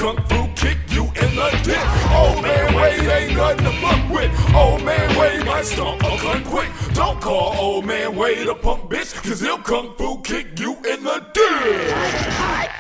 kung fu kick you in the dick. Old man Wade ain't nothing to fuck with. Old man Wade might stomp a cunt quick. Don't call old man Wade a punk bitch, cause he'll kung fu kick you in the dick.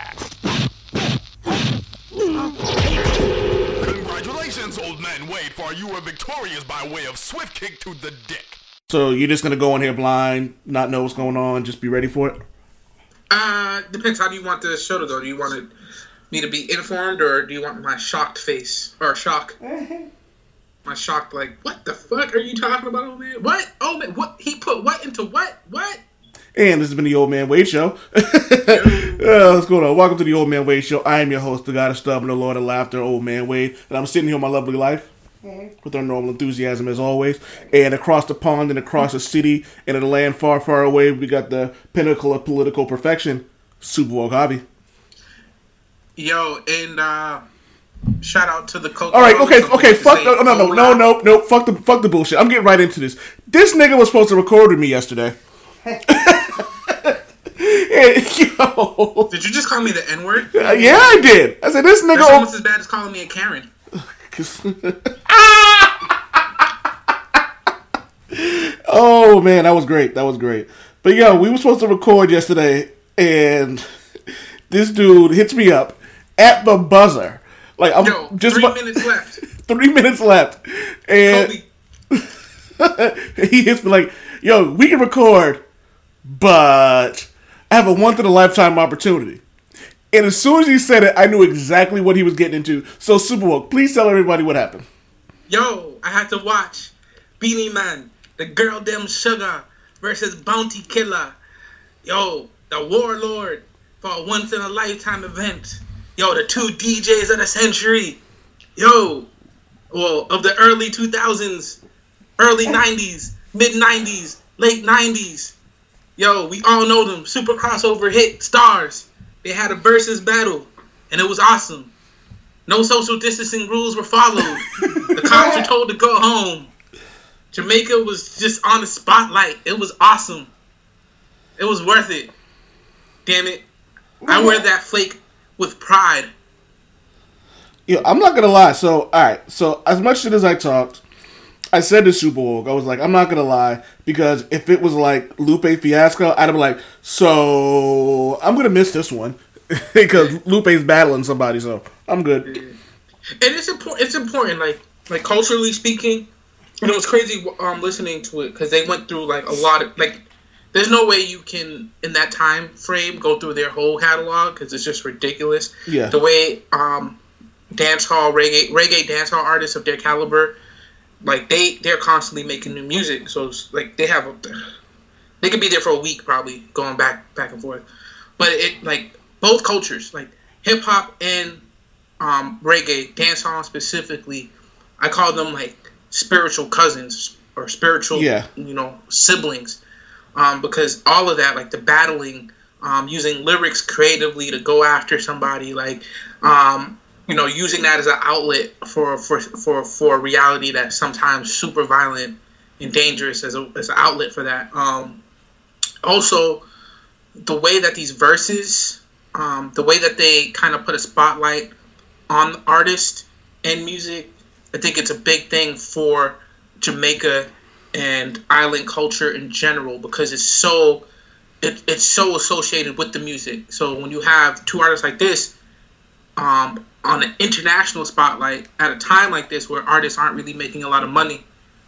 Congratulations, old man Wade, for you were victorious by way of swift kick to the dick. So you're just gonna go in here blind, not know what's going on, just be ready for it? Depends. How do you want the show to go? Do you want me to be informed, or do you want my shocked face or shock? My shocked, like, what the fuck are you talking about, old man? What? Oh man, what? He put what into what? What? And this has been the Old Man Wade Show. What's going on? Welcome to the Old Man Wade Show. I am your host, the God of Stub and the Lord of Laughter, Old Man Wade. And I'm sitting here with my lovely life, with our normal enthusiasm as always. And across the pond and across the city and in a land far, far away, we got the pinnacle of political perfection, Super Woke Hobby. Yo, and shout out to the Coco. All right, okay, fuck no, fuck the bullshit. I'm getting right into this. This nigga was supposed to record with me yesterday. And, yo. Did you just call me the N-word? Yeah, I did. I said, this nigga... That's almost as bad as calling me a Karen. Oh, man, that was great. But, yo, we were supposed to record yesterday, and this dude hits me up at the buzzer. Like, I'm just... 3 minutes left. 3 minutes left. And he hits me like, yo, we can record, but I have a once-in-a-lifetime opportunity. And as soon as he said it, I knew exactly what he was getting into. So, Super Woke, please tell everybody what happened. Yo, I had to watch Beanie Man, the Girl Dem Sugar versus Bounty Killer. Yo, the Warlord for a once-in-a-lifetime event. Yo, the two DJs of the century. Yo, well, of the early 2000s, early 90s, mid-90s, late 90s. Yo, we all know them. Super crossover hit stars. They had a versus battle, and it was awesome. No social distancing rules were followed. The cops were told to go home. Jamaica was just on the spotlight. It was awesome. It was worth it. Damn it. I wear that flake with pride. Yeah, I'm not gonna lie. So, alright. So, as much shit as I talked, I said to Super Woke, I was like, I'm not gonna lie, because if it was like Lupe Fiasco, I'd be like, so I'm gonna miss this one because Lupe's battling somebody, so I'm good. And it's important. It's important, like culturally speaking. And it was crazy listening to it because they went through like a lot of like. There's no way you can in that time frame go through their whole catalog because it's just ridiculous. Yeah. The way dancehall reggae dancehall artists of their caliber. Like they're constantly making new music, so it's like they could be there for a week probably going back and forth. But it like both cultures, like hip hop and reggae, dancehall specifically, I call them like spiritual cousins or spiritual siblings, because all of that, like the battling, using lyrics creatively to go after somebody, like using that as an outlet for a reality that's sometimes super violent and dangerous as an outlet for that. Also, the way that these verses, the way that they kind of put a spotlight on the artist and music, I think it's a big thing for Jamaica and island culture in general because it's so associated with the music. So when you have two artists like this, on an international spotlight at a time like this where artists aren't really making a lot of money,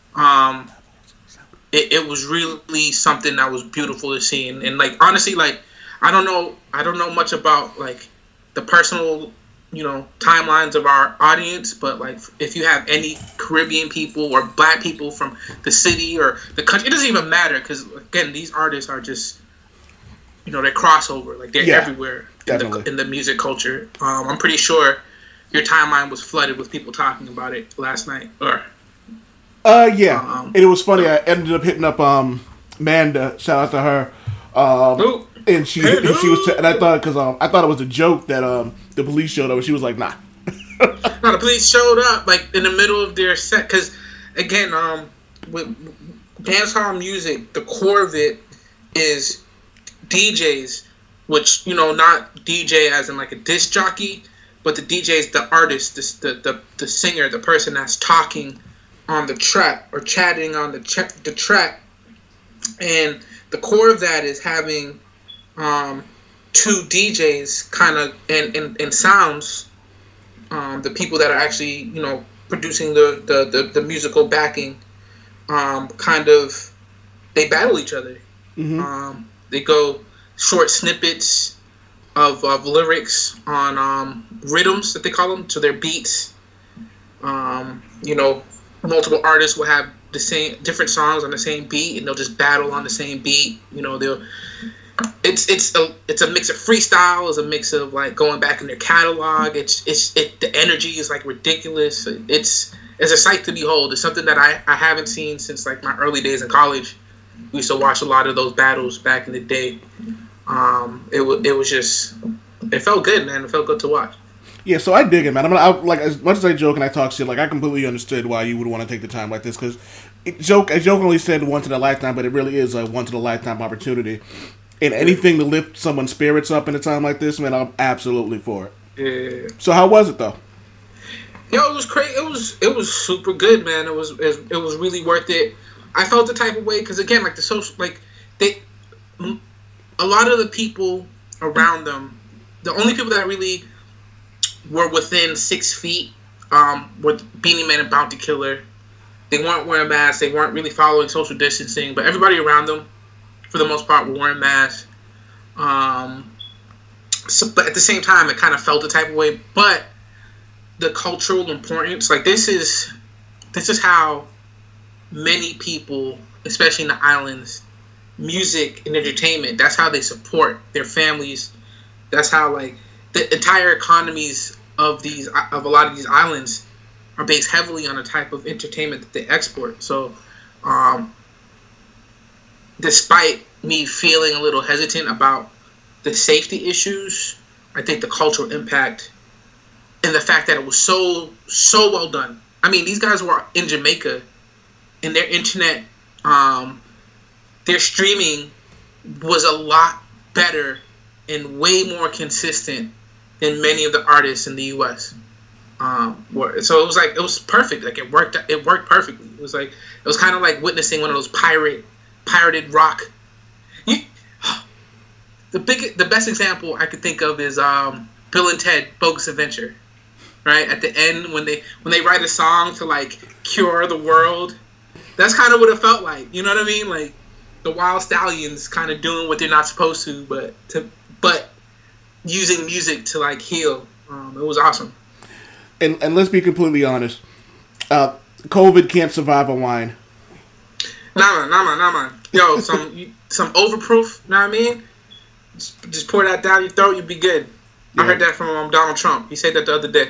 it was really something that was beautiful to see. And like honestly, like I don't know much about like the personal timelines of our audience, but like if you have any Caribbean people or black people from the city or the country, it doesn't even matter because again these artists are just they're crossover, like they're everywhere in the music culture. I'm pretty sure your timeline was flooded with people talking about it last night. And it was funny. I ended up hitting up Amanda. Shout out to her. And she was, and I thought I thought it was a joke that the police showed up. And she was like, nah. No, the police showed up like in the middle of their set because again, with dancehall music, the core of it is DJs, which not DJ as in like a disc jockey, but the DJ is the artist, the singer, the person that's talking on the track or chatting on the track. And the core of that is having two DJs kind of and sounds, the people that are actually, you know, producing the musical backing, kind of, they battle each other. Mm-hmm. They go short snippets of lyrics on rhythms that they call them, to their beats. You know, multiple artists will have the same different songs on the same beat, and they'll just battle on the same beat. You know, it's a mix of freestyle, it's a mix of like going back in their catalog. The energy is like ridiculous. It's a sight to behold. It's something that I haven't seen since like my early days in college. We used to watch a lot of those battles back in the day. It was just, it felt good, man. It felt good to watch. Yeah, so I dig it, man. Like, as much as I joke and I talk shit, like, I completely understood why you would want to take the time like this, because I jokingly said once in a lifetime, but it really is a once in a lifetime opportunity. And anything to lift someone's spirits up in a time like this, man, I'm absolutely for it. Yeah. So how was it though? Yo, it was crazy. It was super good, man. It was really worth it. I felt the type of way because, again, like the social, like a lot of the people around them, the only people that really were within 6 feet were Beanie Man and Bounty Killer. They weren't wearing masks. They weren't really following social distancing, but everybody around them, for the most part, were wearing masks. But at the same time, it kind of felt the type of way. But the cultural importance, like this is how many people, especially in the islands, music and entertainment, that's how they support their families. That's how, like, the entire economies of a lot of these islands are based heavily on the type of entertainment that they export. So despite me feeling a little hesitant about the safety issues, I think the cultural impact and the fact that it was so well done. I mean, these guys were in Jamaica, and their internet, their streaming was a lot better and way more consistent than many of the artists in the U.S. So it was perfect. Like it worked perfectly. It was kind of like witnessing one of those pirated rock. The best example I could think of is Bill and Ted: Bogus Adventure. Right at the end, when they write a song to like cure the world, that's kind of what it felt like. You know what I mean? Like the Wild Stallions kind of doing what they're not supposed to, but using music to like heal. It was awesome. And let's be completely honest, COVID can't survive a wine. Nah man. Yo, some overproof. Know what I mean? Just pour that down your throat, you'll be good. Yeah. I heard that from Donald Trump. He said that the other day.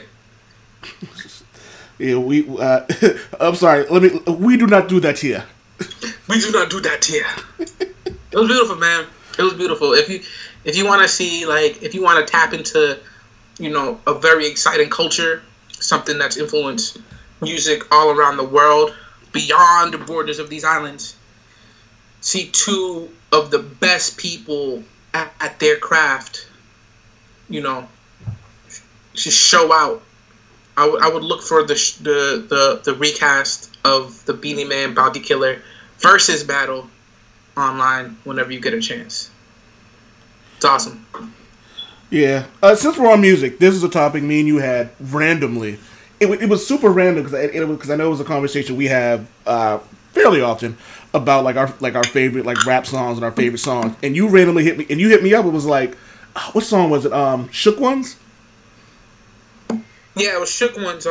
Yeah, I'm sorry. We do not do that here. We do not do that here. It was beautiful, man. It was beautiful. If you want to see, like, if you want to tap into, you know, a very exciting culture, something that's influenced music all around the world, beyond the borders of these islands, see two of the best people at their craft, you know, just show out. I would look for the recast of the Beanie Man Bounty Killer versus battle online whenever you get a chance. It's awesome. Yeah. Since we're on music, this is a topic me and you had randomly. It was super random because I know it was a conversation we have fairly often about like our favorite like rap songs and our favorite songs. And you randomly hit me up. It was like, what song was it? Shook Ones? Yeah, it was Shook Ones.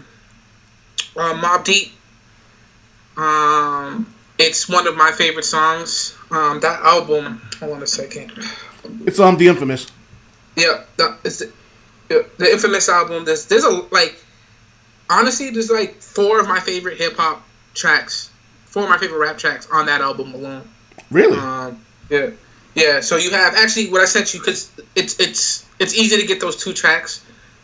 Mobb Deep. It's one of my favorite songs. That album. Hold on a second. It's The Infamous. Yeah, the Infamous album. There's honestly, there's like 4 of my favorite hip hop tracks, 4 of my favorite rap tracks on that album alone. Really? Yeah. So you have actually what I sent you, because it's easy to get those 2 tracks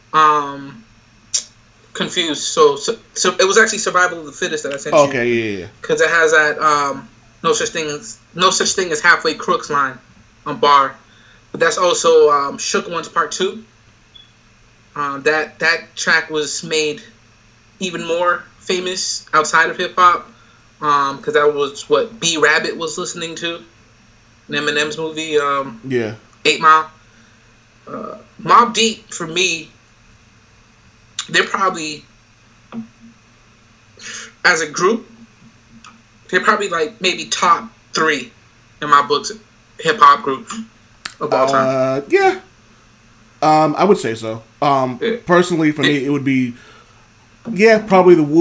confused. So it was actually Survival of the Fittest that I sent you. Okay, yeah. Because it has that no such thing as halfway crooks line on bar, but that's also Shook Ones Part 2. That track was made even more famous outside of hip hop, because that was what B Rabbit was listening to in Eminem's movie, 8 Mile. Mobb Deep, for me, they're probably, as a group, they're probably like maybe top 3 in my books hip hop groups of all time. Yeah. I would say so. Personally, for me, it would be, probably the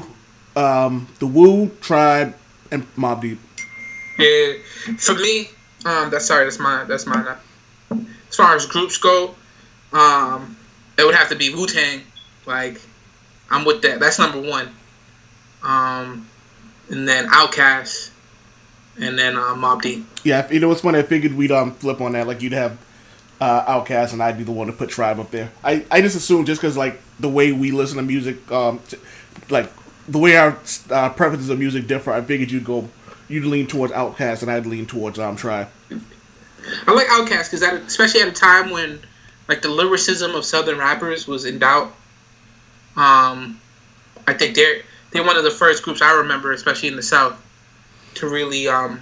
Wu, Tribe, and Mobb Deep. Yeah, for me, that's mine. As far as groups go, it would have to be Wu-Tang. Like, I'm with that. That's number 1. And then Outkast, and then Mobb Deep. Yeah, you know what's funny? I figured we'd flip on that. Like, you'd have Outkast, and I'd be the one to put Tribe up there. I just assumed just because, like, the way we listen to music, like, the way our preferences of music differ, I figured you'd lean towards Outkast, and I'd lean towards Tribe. I like Outkast because especially at a time when, like, the lyricism of Southern rappers was in doubt. I think they're one of the first groups I remember, especially in the South, to really,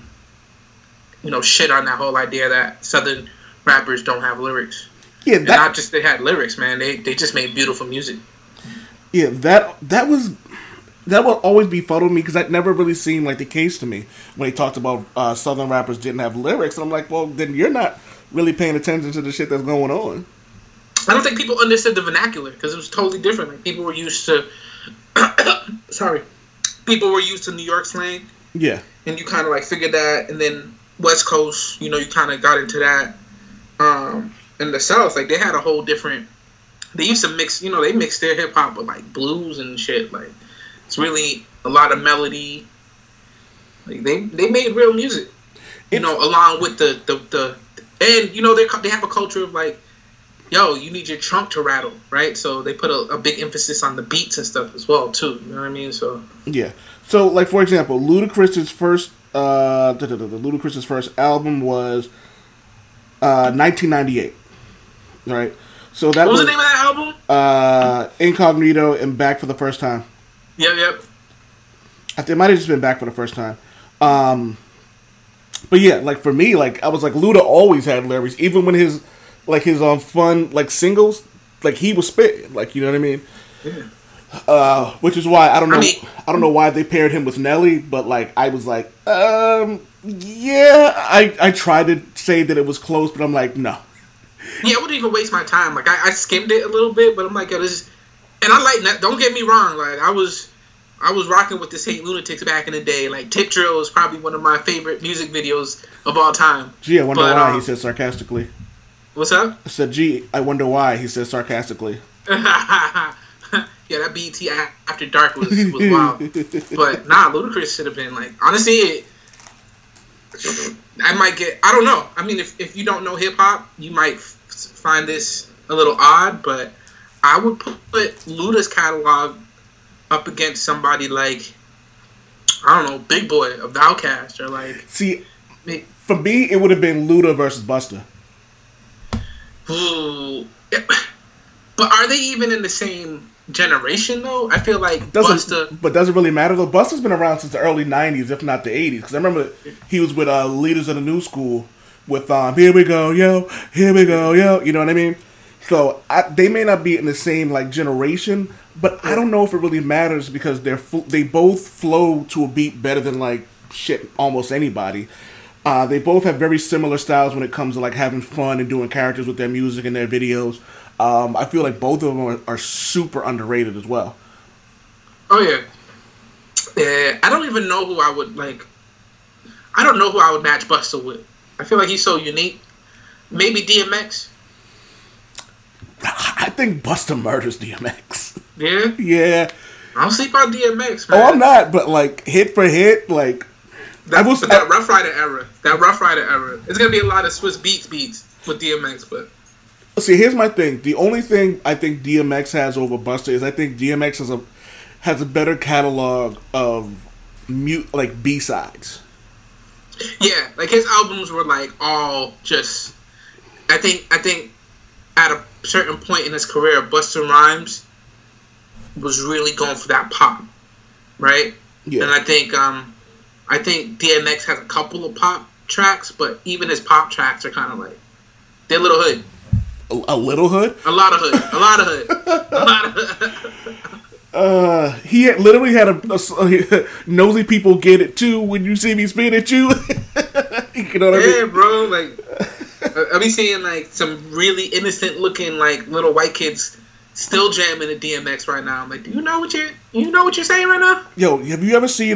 shit on that whole idea that Southern rappers don't have lyrics. Yeah, and not just they had lyrics, man. They just made beautiful music. Yeah, that will always be fuddled me because that never really seemed like the case to me when they talked about Southern rappers didn't have lyrics. And I'm like, well, then you're not really paying attention to the shit that's going on. I don't think people understood the vernacular because it was totally different. Like, people were used to, people were used to New York slang. Yeah. And you kind of like figured that, and then West Coast, you kind of got into that. In the South, like, they had a whole different. They used to mix, they mixed their hip hop with like blues and shit. Like, it's really a lot of melody. Like, they made real music, along with the and they have a culture of like, yo, you need your trunk to rattle, right? So they put a big emphasis on the beats and stuff as well too. You know what I mean? So yeah. So like, for example, Ludacris's first album was 1998, right? So that what was the name of that album? Incognito and Back for the First Time. Yep. I think it might have just been Back for the First Time. But yeah, like, for me, like, I was like, Luda always had lyrics, even when his fun, like, singles, like, he was spitting, like, you know what I mean? Yeah. Which is why I don't know why they paired him with Nelly, but like, I was like, yeah, I tried to say that it was close, but I'm like, no. Yeah, I wouldn't even waste my time. Like, I skimmed it a little bit, but I'm like, yo, this is, and I like that. Don't get me wrong. Like, I was rocking with the Saint Lunatics back in the day. Like, Tip Drill is probably one of my favorite music videos of all time. Gee, I wonder why, he said sarcastically. What's up? I said, gee, I wonder why, he said sarcastically. Yeah, that BET After Dark was wild. But nah, Ludacris should have been like, honestly, I might get, I don't know. I mean, if you don't know hip hop, you might find this a little odd, but I would put Luda's catalog up against somebody like, I don't know, Big Boy of the Outkast, or like. See, for me, it would have been Luda versus Busta. Ooh. But are they even in the same generation though? I feel like Busta. But does it really matter though? Busta's been around since the early '90s, if not the '80s. Because I remember he was with Leaders of the New School with "Here We Go Yo, Here We Go Yo." You know what I mean? So they may not be in the same like generation, but I don't know if it really matters because they both flow to a beat better than like shit almost anybody. They both have very similar styles when it comes to like having fun and doing characters with their music and their videos. I feel like both of them are super underrated as well. Oh yeah. Yeah, I don't even know who I would like. I don't know who I would match Busta with. I feel like he's so unique. Maybe DMX. I think Busta murders DMX. Yeah? Yeah. I don't sleep on DMX, man. Oh, I'm not, but like hit for hit, like that Rough Rider era. It's gonna be a lot of Swiss beats with DMX, but see, here's my thing. The only thing I think DMX has over Busta is I think DMX has a better catalog of B-sides. Yeah, like his albums were like all just. I think at certain point in his career, Busta Rhymes was really going for that pop, right? Yeah. And I think DMX has a couple of pop tracks, but even his pop tracks are kind of like they're a little hood. A little hood? A lot of hood. A lot of hood. A lot of hood. He literally had a nosy people get it too when you see me spit at you. You know what I mean? Yeah, bro. Like, I be seeing like some really innocent looking like little white kids still jamming the DMX right now. I'm like, do you know what you're saying right now? Yo, have you ever seen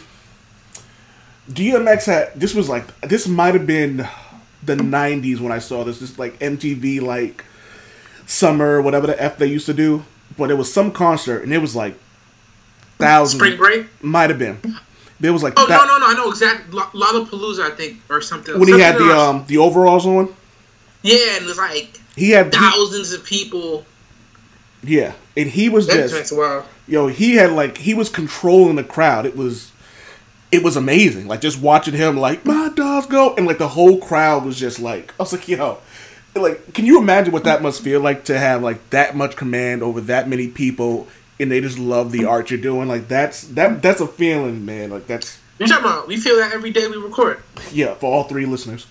DMX had this might have been the 90s when I saw this. This like MTV like summer, whatever the F they used to do. But it was some concert and it was like thousands. Spring Break? Might have been. There was like no, I know exactly. Lollapalooza, I think, or something. When he had the overalls on? Yeah, and it was like thousands of people. Yeah. And he was That's wild. Yo, he was controlling the crowd. It was amazing. Like, just watching him, like, my dogs go. And, like, the whole crowd was just like, I was like, yo. Like, can you imagine what that must feel like to have, like, that much command over that many people and they just love the art you're doing? Like, that's a feeling, man. Like, that's... You're talking about, we feel that every day we record. Yeah, for all three listeners.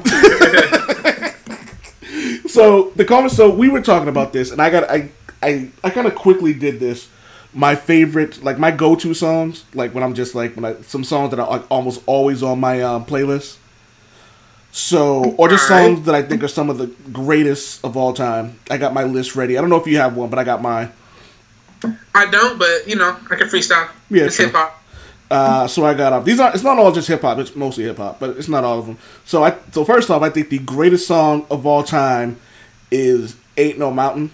So we were talking about this, and I kind of quickly did this. My favorite, like my go-to songs, like when I'm just like some songs that are like almost always on my playlist. So, or just songs that I think are some of the greatest of all time. I got my list ready. I don't know if you have one, but I got mine. I don't, but I can freestyle. Yeah, it's hip hop. So I got it's not all just hip hop. It's mostly hip hop, but it's not all of them. So first off, I think the greatest song of all time is "Ain't No Mountain."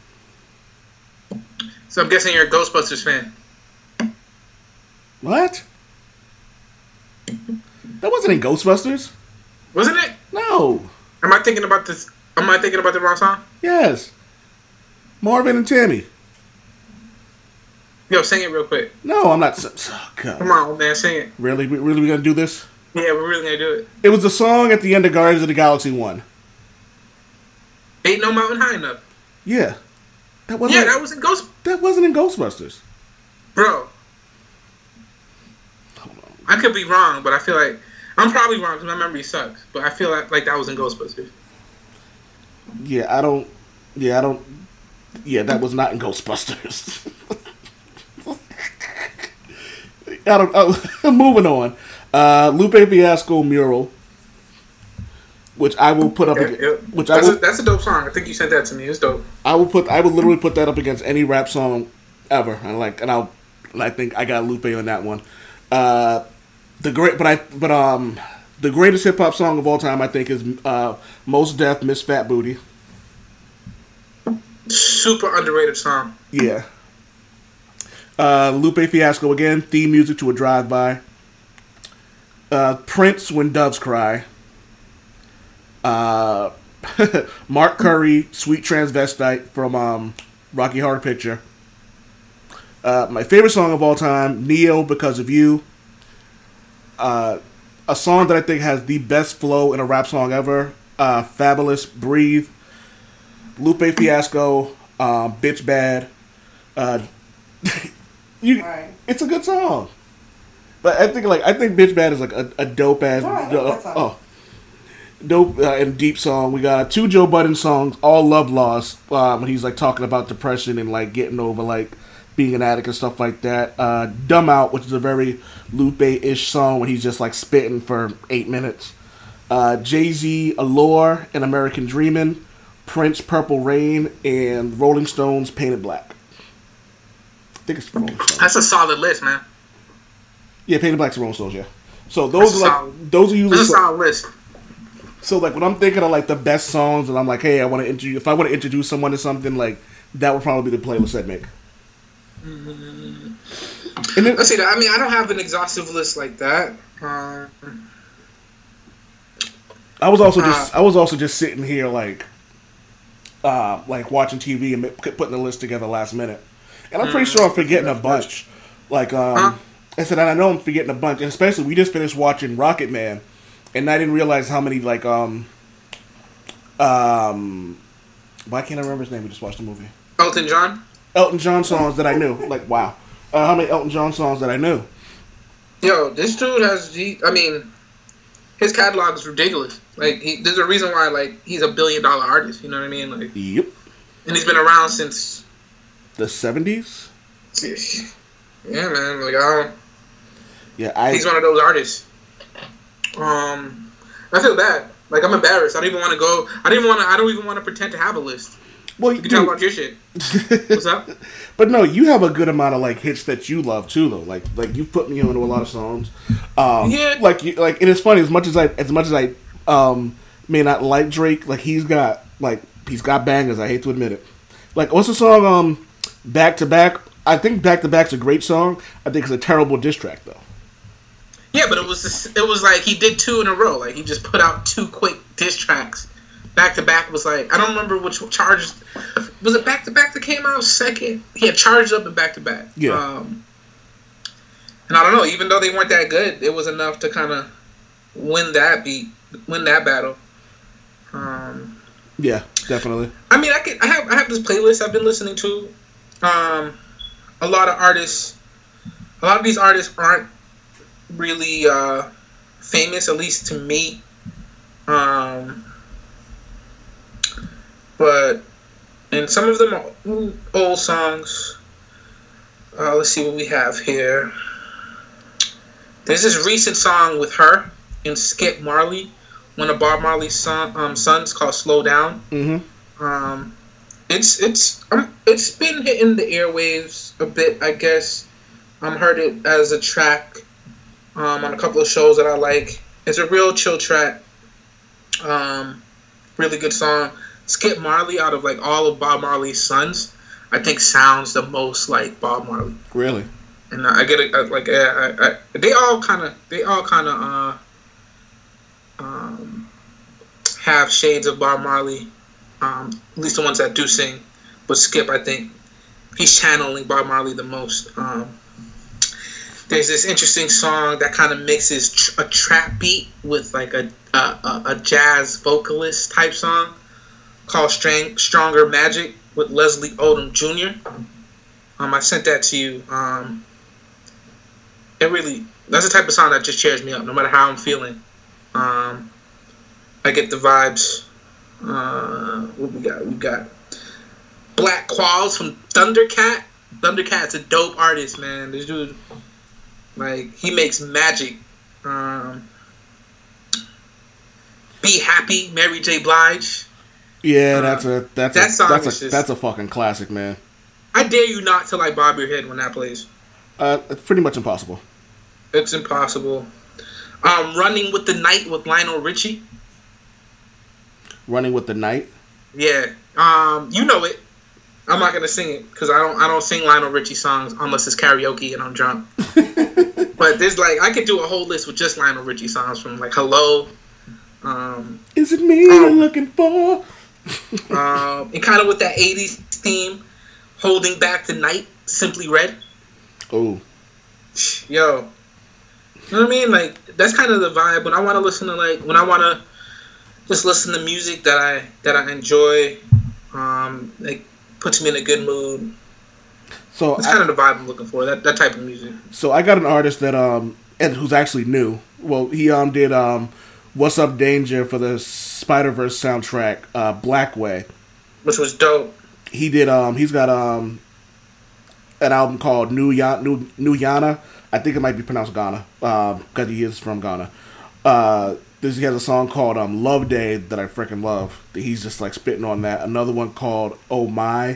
So I'm guessing you're a Ghostbusters fan. What? That wasn't in Ghostbusters. Wasn't it? No. Am I thinking about this? Am I thinking about the wrong song? Yes. Marvin and Tammy. Yo, sing it real quick. No, I'm not. Oh, God. Come on, man, sing it. Really? We gonna do this? Yeah, we're really gonna do it. It was the song at the end of Guardians of the Galaxy 1. Ain't No Mountain High Enough. Yeah. That was That wasn't in Ghostbusters. Bro. I could be wrong, but I feel like I'm probably wrong because my memory sucks. But I feel like that was in Ghostbusters. Yeah, that was not in Ghostbusters. Moving on. Lupe Fiasco Mural, which I will put up. That's a dope song. I think you sent that to me. It's dope. I would literally put that up against any rap song ever. I think I got Lupe on that one. The greatest hip hop song of all time, I think, is Mos Def, Miss Fat Booty. Super underrated song. Yeah. Lupe Fiasco again, theme music to a drive-by. Prince, When Doves Cry. Mark Curry, Sweet Transvestite from Rocky Horror Picture. My favorite song of all time, Neo, Because of You. A song that I think has the best flow in a rap song ever, Fabulous, Breathe. Lupe Fiasco, Bitch Bad. It's a good song, but I think Bitch Bad is like a dope ass, dope and deep song. We got 2 Joe Budden songs, all Love Lost, when he's like talking about depression and like getting over like being an addict and stuff like that. Dumb Out, which is a very Lupe-ish song when he's just like spitting for 8 minutes. Jay-Z, Allure and American Dreamin'. Prince, Purple Rain, and Rolling Stones, Painted Black. I think it's Rolling Stones. That's a solid list, man. Yeah, Painted Black's Rolling Stones, yeah. So those are usually that's a solid list. So like when I'm thinking of like the best songs, and I'm like, hey, if I want to introduce someone to something, like that would probably be the playlist I'd make. And then, let's see. I mean, I don't have an exhaustive list like that. I was also just sitting here like watching TV and putting the list together last minute, and I'm pretty sure I'm forgetting a bunch. Like I said, I know I'm forgetting a bunch, and especially we just finished watching Rocket Man, and I didn't realize how many like Why can't I remember his name? We just watched the movie. Elton John. Elton John songs that I knew. Like, wow. How many Elton John songs that I knew? Yo, this dude has. His catalog is ridiculous. Like, there's a reason why, like, he's $1 billion artist. You know what I mean? Like, Yep. and he's been around since the 70s. Yeah, man. Like, I don't. Yeah, he's one of those artists. I feel bad. Like, I'm embarrassed. I don't even want to go. I don't even want to pretend to have a list. Well, you can talk about your shit. What's up? But no, you have a good amount of like hits that you love too, though. Like you put me onto a lot of songs. Yeah. Like, and it's funny as much as I may not like Drake. Like he's got bangers. I hate to admit it. Like what's the song? Back to Back. I think Back to Back's a great song. I think it's a terrible diss track though. Yeah, but it was like he did 2 in a row. Like he just put out 2 quick diss tracks. Back to Back was like, I don't remember which Charged. Was it Back to Back that came out second? He had Charged Up and Back to Back. Yeah. And I don't know, even though they weren't that good, it was enough to kind of win that battle. Yeah, definitely. I mean, I have this playlist I've been listening to. A lot of these artists aren't really famous, at least to me. But and some of them are old songs. Let's see what we have here. There's this recent song with her and Skip Marley, one of Bob Marley's sons, called "Slow Down." Mm-hmm. It's been hitting the airwaves a bit, I guess. Heard it as a track on a couple of shows that I like. It's a real chill track. Really good song. Skip Marley, out of like all of Bob Marley's sons, I think sounds the most like Bob Marley. Really? And I get it. They all kind of have shades of Bob Marley. At least the ones that do sing. But Skip, I think he's channeling Bob Marley the most. There's this interesting song that kind of mixes a trap beat with like a jazz vocalist type song called Stronger Magic with Leslie Odom Jr. I sent that to you. That's the type of song that just cheers me up no matter how I'm feeling. I get the vibes. What we got Black Qualls from Thundercat. Thundercat's a dope artist, man. This dude, like, he makes magic. Be Happy, Mary J. Blige. Yeah, that's a fucking classic, man. I dare you not to like bob your head when that plays. It's pretty much impossible. It's impossible. Running with the Night with Lionel Richie. Running with the Night? Yeah. You know it. I'm not gonna sing it because I don't sing Lionel Richie songs unless it's karaoke and I'm drunk. But there's like I could do a whole list with just Lionel Richie songs from like Hello. Is it me you're looking for? And kind of with that 80s theme, Holding Back the Night, Simply Red. Oh. Yo. You know what I mean? Like, that's kind of the vibe. When I want to listen to, like, when I want to just listen to music that I enjoy, like, puts me in a good mood. So that's kind of the vibe I'm looking for, that type of music. So I got an artist that, and who's actually new. Well, he did What's Up Danger for the Spider-Verse soundtrack, Black Way. Which was dope. He did, he's got an album called New Yana. I think it might be pronounced Ghana, because he is from Ghana. He has a song called Love Day that I freaking love. He's just like spitting on that. Another one called Oh My,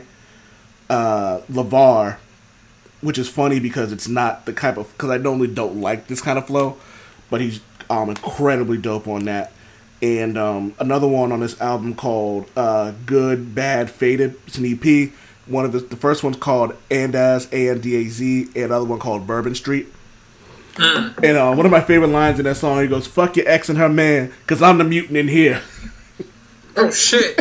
LeVar, which is funny because it's not the type of, because I normally don't like this kind of flow, but he's incredibly dope on that. And another one on this album called Good, Bad, Faded. It's an EP. One of the first one's called Andaz, A-N-D-A-Z, and another one called Bourbon Street. And one of my favorite lines in that song, he goes, "Fuck your ex and her man, cause I'm the mutant in here." Oh shit!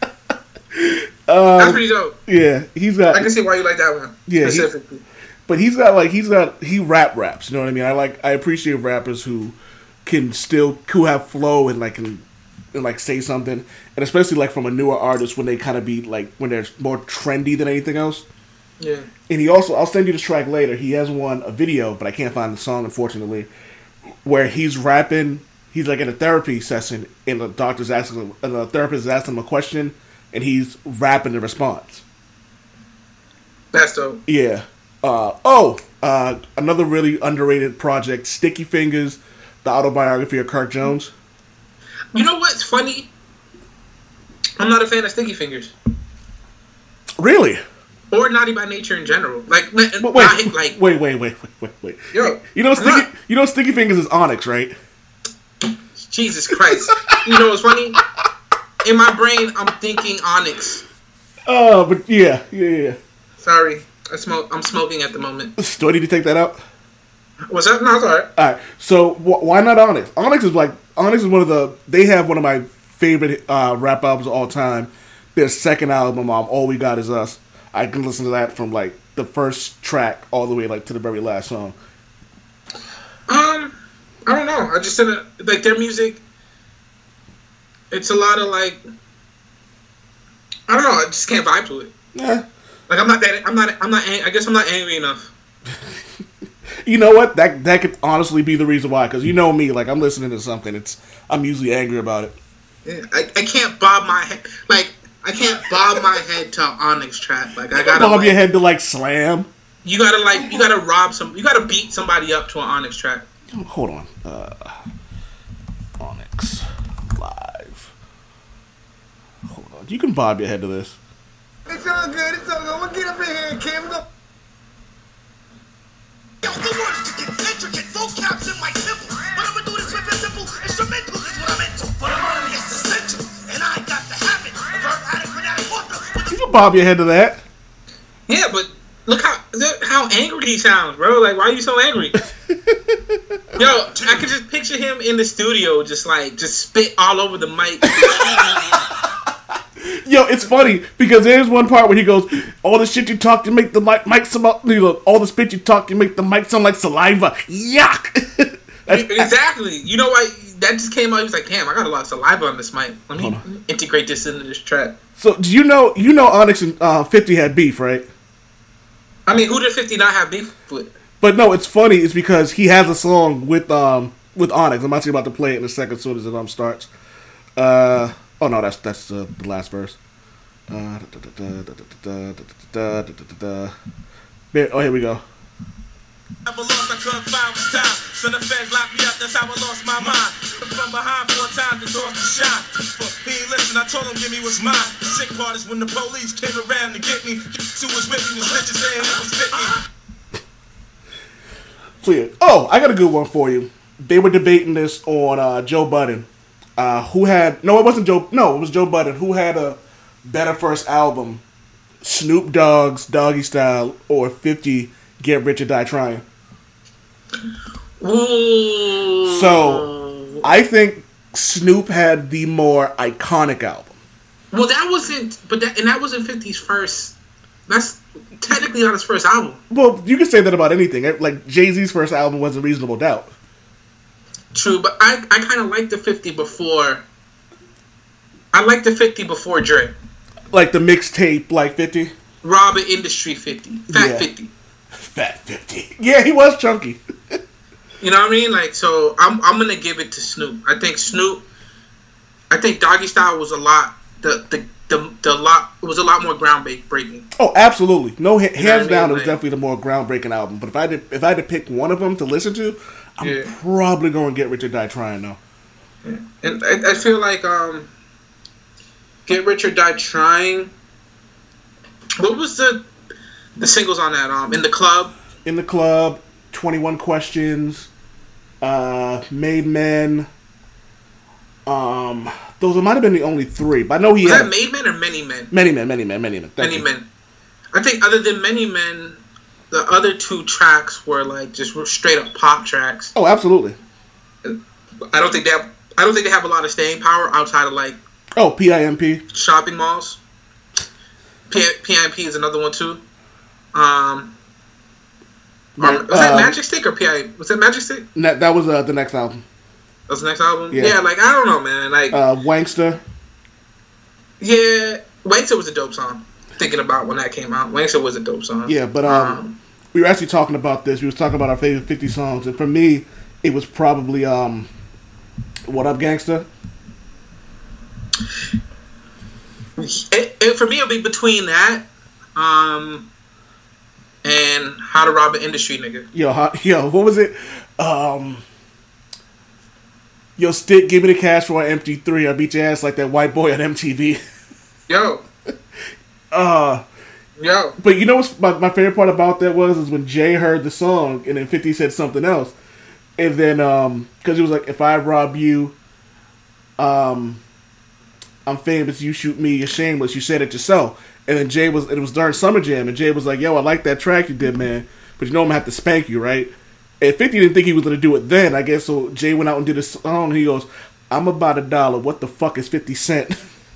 That's pretty dope. Yeah, he's got. I can see why you like that one. Yeah, specifically. But he raps. You know what I mean? I appreciate rappers who have flow and like can and like say something, and especially like from a newer artist when they kind of be like when they're more trendy than anything else. Yeah. And he also, I'll send you this track later. He has a video, but I can't find the song unfortunately, where he's rapping. He's like in a therapy session, and the therapist is asking him a question, and he's rapping the response. That's dope. Yeah. Another really underrated project, Sticky Fingers, the autobiography of Kirk Jones. You know what's funny? I'm not a fan of Sticky Fingers. Really? Or Naughty by Nature in general. Like, Wait. Yo, You know, Sticky Fingers is Onyx, right? Jesus Christ. You know what's funny? In my brain, I'm thinking Onyx. Oh, but yeah. Sorry, I'm smoking at the moment. Do I need to take that out? What's that? No, it's alright. All right. So why not Onyx? Onyx is one of the. They have one of my favorite rap albums of all time. Their second album, All We Got Is Us. I can listen to that from like the first track all the way like to the very last song. I don't know. I just said like their music. It's a lot of like. I don't know. I just can't vibe to it. Yeah. Like I'm not. I guess I'm not angry enough. You know what? That could honestly be the reason why. Because you know me, like I'm listening to something, I'm usually angry about it. Yeah, I can't bob my head. Like I can't bob my head to Onyx track. Like I gotta bob your head to like Slam. You gotta beat somebody up to an Onyx track. Hold on. Onyx Live. Hold on. You can bob your head to this. It's all good. We'll get up in here, Kim. Yo, the words to get intricate vocabs in my temple. But I'ma do this with a simple instrumental is what I'm into. For the money is essential, and I got the habit. Verb addict, fanatic, author. You can bob your head to that. Yeah, but look how angry he sounds, bro. Like, why are you so angry? Yo, I could just picture him in the studio, just spit all over the mic. Yo, it's funny because there's one part where he goes, "All the shit you talk to make the mic sound like, all the spit you talk to make the mic sound like saliva." Yuck. Exactly. You know why that just came out? He was like, "Damn, I got a lot of saliva on this mic. Let me integrate this into this track." So, do you know Onyx and 50 had beef, right? I mean, who did 50 not have beef with? But no, it's funny. It's because he has a song with Onyx. I'm actually about to play it in a second, as soon as it starts. Oh no, that's the last verse. Oh, here we go. Never lost, I couldn't find was time. So the feds locked me up, that's how I lost my mind. From behind 4 times, the door to shine. He ain't listen, I told him give me what's mine. The sick part is when the police came around to get me. Two was with me, the snitches saying it was 50. So yeah. Oh, I got a good one for you. They were debating this on Joe Budden. It was Joe Budden. Who had a better first album? Snoop Dogg's Doggy Style or 50 Get Rich or Die Trying? Ooh. So, I think Snoop had the more iconic album. Well, that wasn't 50's first. That's technically not his first album. Well, you can say that about anything. Like, Jay-Z's first album was A Reasonable Doubt. True, but I kind of like the 50 before. I like the 50 before Dre. Like the mixtape, like 50? Robert Industry 50. Fat 50. Fat 50. Yeah, he was chunky. You know what I mean? Like, so I'm gonna give it to Snoop. I think Doggy Style was a lot. It was a lot more groundbreaking. Oh, absolutely. No, hands down, it was like, definitely the more groundbreaking album. But if I had to pick one of them to listen to, I'm probably going to Get Rich or Die Trying, though. Yeah. And I feel like Get Rich or Die Trying. What was the singles on that? In the Club. In the Club, 21 Questions, Made Men. Those might have been the only 3, but I know he was had. that Made Men or Many Men? Many Men. Many Men. I think other than Many Men, the other 2 tracks were like just straight up pop tracks. Oh, absolutely. I don't think they have a lot of staying power outside of like. Oh, PIMP. Shopping malls. PIMP is another one too. Was that Magic Stick or PI? Was that Magic Stick? That was the next album. That's the next album. Yeah. Yeah, like I don't know, man. Like Wankster. yeah, Wankster was a dope song. Thinking about when that came out, Wankster was a dope song. Yeah, but we were actually talking about this. We was talking about our favorite 50 songs, and for me, it was probably "What Up, Gangsta." For me, it'll be between that, and How to Rob an Industry Nigga. Yo, what was it? Yo, Stick, give me the cash for an MP3. I beat your ass like that white boy on MTV. Yo. Yo. But you know what's my favorite part about that is when Jay heard the song and then 50 said something else. And then, because it was like, if I rob you, I'm famous, you shoot me, you're shameless, you said it yourself. And then it was during Summer Jam, and Jay was like, yo, I like that track you did, man, but you know I'm gonna have to spank you, right? And 50 didn't think he was gonna do it then, I guess, so Jay went out and did a song, and he goes, I'm about $1, what the fuck is 50 Cent?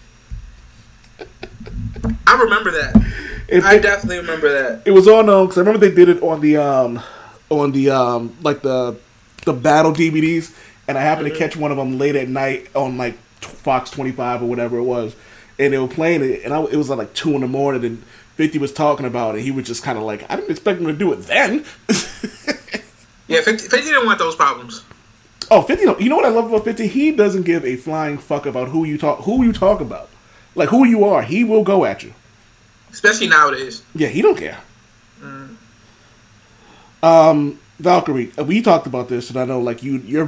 I remember that. I definitely remember that. It was on, because I remember they did it on the like the battle DVDs, and I happened to catch one of them late at night on like Fox 25 or whatever it was, and they were playing it, and it was like 2 a.m, and 50 was talking about it. He was just kind of like, I didn't expect him to do it then. Yeah, 50 didn't want those problems. Oh, 50, you know what I love about 50? He doesn't give a flying fuck about who you talk about. Like, who you are, he will go at you. Especially nowadays. Yeah, he don't care. Valkyrie, we talked about this, and I know like your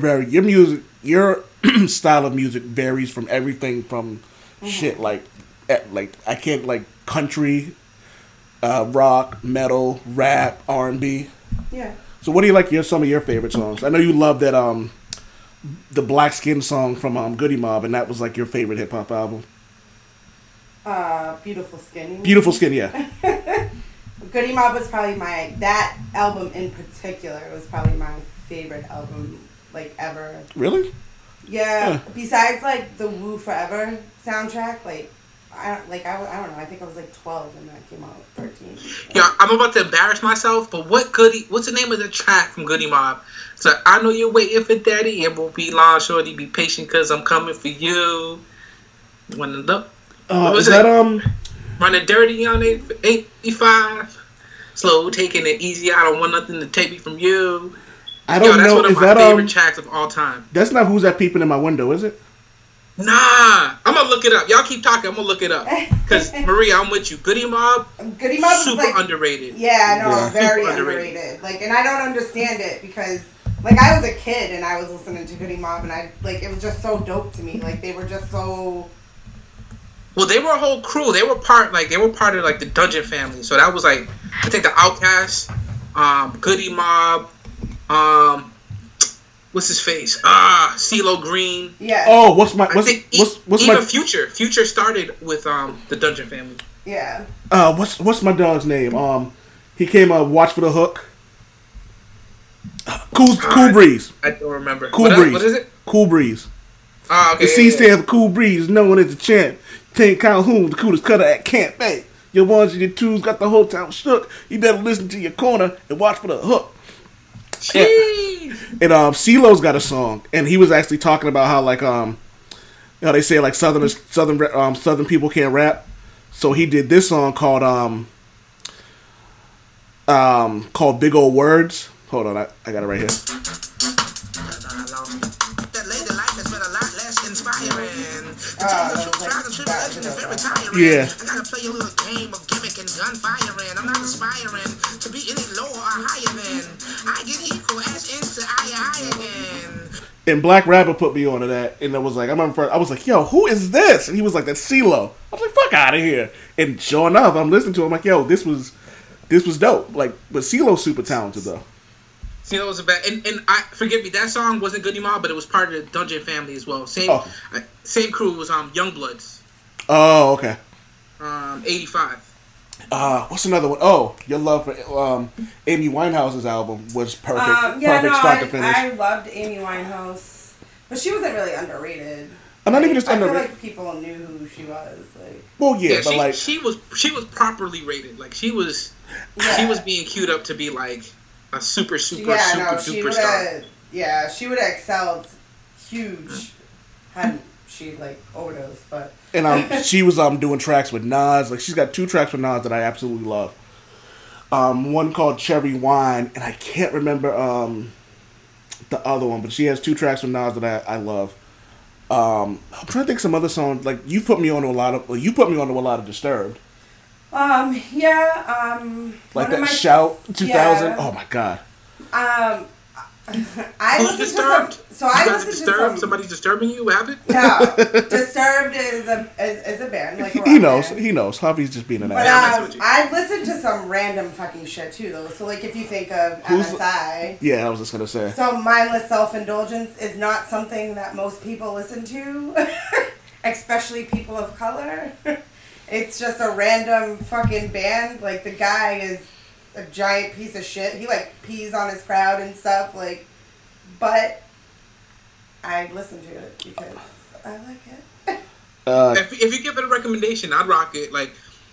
style of music varies from everything from shit like I can't like country, rock, metal, rap, R&B. Yeah. So what do you like some of your favorite songs? I know you love that the Black Skin song from Goody Mob, and that was like your favorite hip hop album. Beautiful Skin. Beautiful Skin, yeah. Goody Mob was probably that album in particular was probably my favorite album like ever. Really? Yeah. Besides like the Woo Forever soundtrack, I don't know. I think I was like 12 when that came out. 13. Yeah, I'm about to embarrass myself, but what's the name of the track from Goody Mob? It's like, I know you're waiting for daddy, it won't be long, shorty, be patient, cause I'm coming for you. Is that Running dirty on 85, slow, taking it easy, I don't want nothing to take me from you. I don't know. That's one of my favorite tracks of all time. That's not Who's That Peeping in My Window, is it? Nah, I'm gonna look it up. Y'all keep talking. I'm gonna look it up. Cause Maria, I'm with you. Goody Mob super underrated. Yeah, no, very underrated. Like, and I don't understand it because, like, I was a kid and I was listening to Goody Mob, and it was just so dope to me. Like, they were just so. Well, they were a whole crew. They were part of like the Dungeon family. So that was like, I think the Outkast, Goody Mob, what's his face? CeeLo Green. Yeah. Oh, Future? Future started with the Dungeon family. Yeah. What's my dog's name? He came Watch for the Hook. Cool Breeze. I don't remember. Cool Breeze. What is it? Cool Breeze. Okay. The C stands for Cool Breeze, known as the champ. Tank Calhoun, the coolest cutter at Camp Bay. Your ones and your twos got the whole town shook. You better listen to your corner and watch for the hook. Jeez. And CeeLo's got a song, and he was actually talking about how like they say like southern people can't rap, so he did this song called Big Old Words. Hold on, I got it right here. Yeah. I gotta play a little game of gimmick and gunfiring. I'm not aspiring to be any lower or higher than. I get equal as into I again. And Black Rabbit put me onto that, and I was like, I was like, yo, who is this? And he was like, that's CeeLo. I was like, fuck out of here. And sure enough, I'm listening to him, like, yo, this was dope. Like, but CeeLo's super talented though. CeeLo was a bad, and I forgive me, that song wasn't Goody Mob, but it was part of the Dungeon family as well. Same crew was Youngbloods. Oh, okay. 85. What's another one? Oh, your love for Amy Winehouse's album was perfect. Start to finish. I loved Amy Winehouse, but she wasn't really underrated. I'm not even just underrated. I feel like people knew who she was. Like, well, yeah, but she was properly rated. Like she was being queued up to be like a super star. She would have excelled huge. Hadn't she like overdosed, but and she was doing tracks with Nas. Like she's got 2 tracks with Nas that I absolutely love. One called Cherry Wine, and I can't remember the other one, but she has 2 tracks with Nas that I love. I'm trying to think some other songs. Like you put me onto a lot of Disturbed. Yeah. Like that Shout 2000. Yeah. Oh my god. I listen Disturbed? to some. So I listen to some. Somebody's disturbing you? What happened? No, Disturbed is a band. Like he knows. He knows. Javi's just being an ass. But I've listened to some random fucking shit too, though. So like, if you think of MSI. Yeah, I was just gonna say. So mindless self-indulgence is not something that most people listen to, especially people of color. It's just a random fucking band. Like the guy is a giant piece of shit. He like pees on his crowd and stuff. Like, but I listen to it because I like it. If you give it a recommendation, I'd rock it. Like,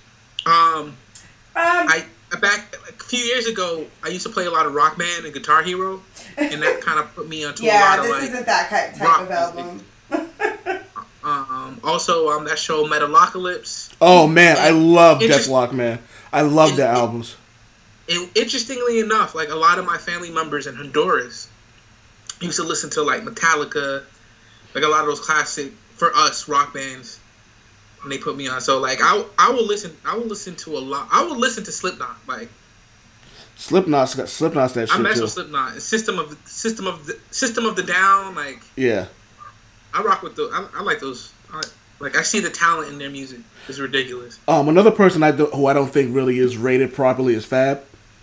I back a few years ago, I used to play a lot of Rock Band and Guitar Hero, and that kind of put me onto a lot of like. Yeah, this isn't that type of album. Also, that show Metalocalypse. Oh man, I love Deathlock, man. I love their albums. And interestingly enough, like a lot of my family members in Honduras used to listen to like Metallica, like a lot of those classic for us rock bands, and they put me on. So like I will listen to a lot. I will listen to Slipknot. Like Slipknot's that shit too. I mess with Slipknot. System of the Down. Like yeah, I rock with those. I like those. Like I see the talent in their music. It's ridiculous. Another person who I don't think really is rated properly is Fab.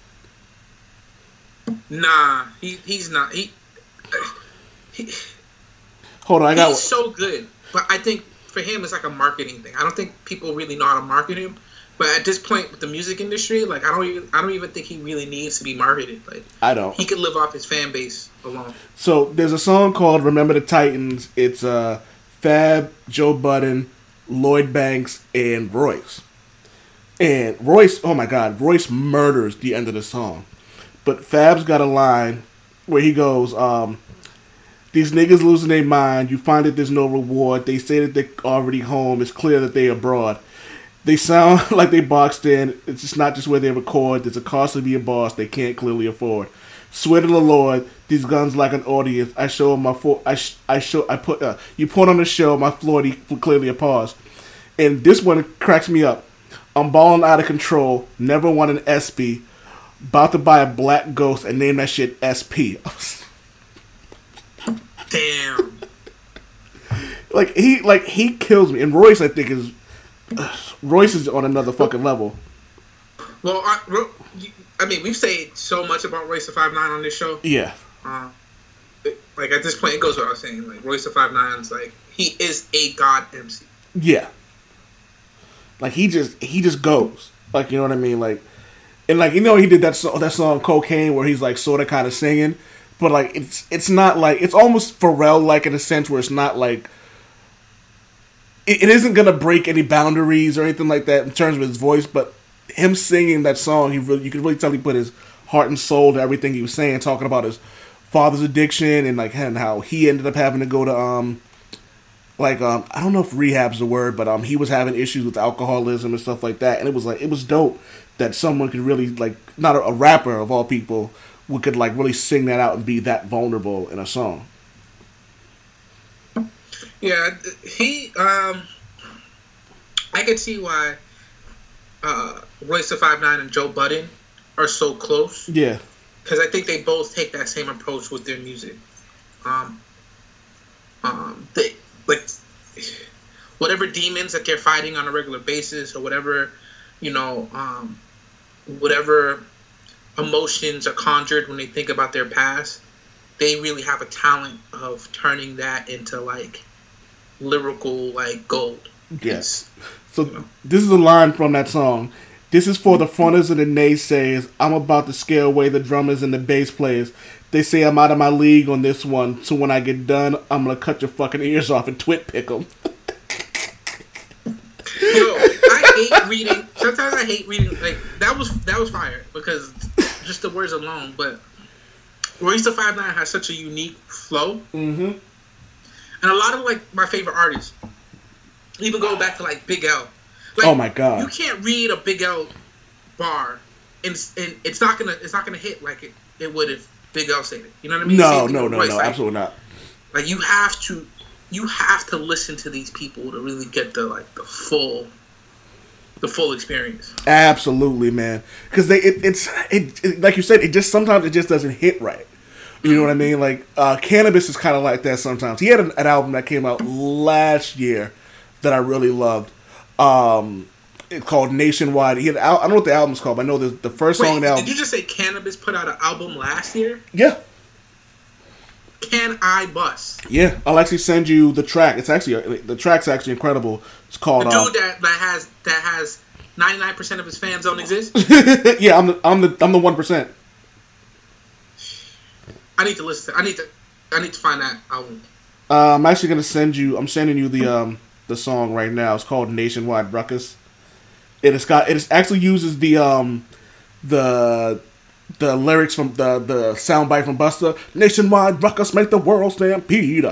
Nah, he's not. He Hold on, he's so good, but I think for him it's like a marketing thing. I don't think people really know how to market him. But at this point with the music industry, like I don't even think he really needs to be marketed. Like I don't. He could live off his fan base alone. So there's a song called "Remember the Titans." It's Fab, Joe Budden, Lloyd Banks, and Royce. And Royce, oh my God, Royce murders the end of the song. But Fab's got a line where he goes, these niggas losing their mind, you find that there's no reward, they say that they're already home, it's clear that they abroad. They sound like they boxed in, it's just not just where they record, there's a cost to be a boss they can't clearly afford. Swear to the Lord, these guns like an audience. I show them you put on the show, my floor clearly a pause. And this one cracks me up. I'm balling out of control, never want an SP. About to buy a black ghost and name that shit SP. Damn. he kills me. And Royce, I think Royce is on another fucking level. Well, I mean, we've said so much about Royce the 5'9" on this show. Yeah. Like at this point, it goes without saying. Like Royce the 5'9" is like he is a god MC. Yeah. Like he just goes. Like you know what I mean. Like, and like you know he did that song Cocaine where he's like sort of kind of singing, but like it's not like it's almost Pharrell like in a sense where it's not like it isn't gonna break any boundaries or anything like that in terms of his voice, but him singing that song, you could really tell he put his heart and soul to everything he was saying, talking about his father's addiction and like and how he ended up having to go to I don't know if rehab's the word, but he was having issues with alcoholism and stuff like that, and it was dope that someone could really like not a rapper of all people could like really sing that out and be that vulnerable in a song. Yeah, I could see why Royce the 5'9" and Joe Budden are so close. Yeah. Because I think they both take that same approach with their music. They like whatever demons that they're fighting on a regular basis, or whatever, whatever emotions are conjured when they think about their past. They really have a talent of turning that into like lyrical like gold. Yes. So this is a line from that song. This is for the fronters and the naysayers. I'm about to scare away the drummers and the bass players. They say I'm out of my league on this one. So when I get done, I'm going to cut your fucking ears off and twit pick them. I hate reading. Sometimes I hate reading. Like, that was fire because just the words alone. But Royce the 5'9" has such a unique flow. Mm-hmm. And a lot of like my favorite artists, even go back to like Big L. Like, oh my god! You can't read a Big L bar, and it's not gonna hit like it would if Big L said it. You know what I mean? No, like, absolutely not. Like you have to listen to these people to really get the full experience. Absolutely, man. Because it's like you said, it just sometimes it just doesn't hit right. You know what I mean? Like Cannabis is kind of like that sometimes. He had an album that came out last year that I really loved. It's called Nationwide. I don't know what the album's called, but I know the first song in the album. Did you just say Cannabis put out an album last year? Yeah. Can I Bust? Yeah, I'll actually send you the track. The track's actually incredible. It's called the dude that has 99% of his fans don't exist. Yeah, I'm the 1%. I need to listen. I need to find that album. I'm actually gonna send you. I'm sending you the song right now. It's called Nationwide Ruckus. It actually uses the lyrics from the soundbite from Busta. Nationwide Ruckus make the world stampede.